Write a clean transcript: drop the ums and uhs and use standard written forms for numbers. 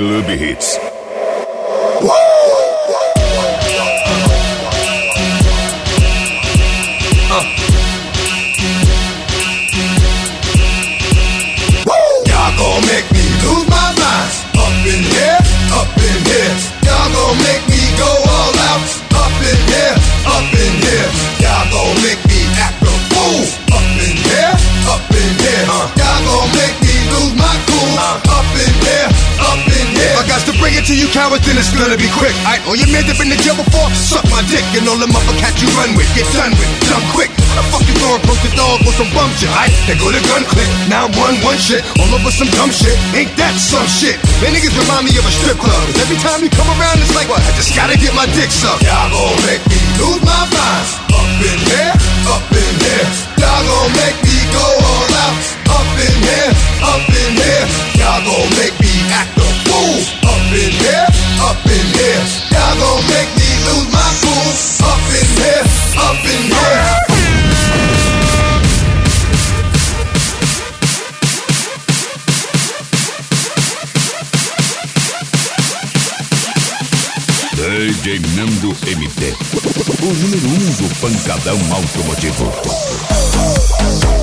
Club Hits. Y'all gon' make me lose my mind. Up in here, up in here. Y'all gon' make me go all out. Up in here, up in here. Y'all gon' make me act a fool. Up in here, up in here. Y'all gon' make me lose my cool. Up in here, up in here. I got to bring it to you cowards, then it's gonna be quick. All your men that been in jail before, suck my dick. And all them other cats you run with, get done with, jump quick. How the fuck you gon' approach the dog with some bum shit? They go to gun click, now I'm one shit. All over some dumb shit, ain't that some shit? Man, niggas remind me of a strip club. Cause every time you come around, it's like, what? I just gotta get my dick sucked. Y'all gon' make me lose my mind. Up in here, up in here. Y'all gon' make me go all out. Up in here, up in here. Y'all gon' make me act a fool. Up in here, up in here. Y'all gon' make me lose my cool. Up in here, up in here. DJ Nando MT, o número 1 do pancadão automotivo.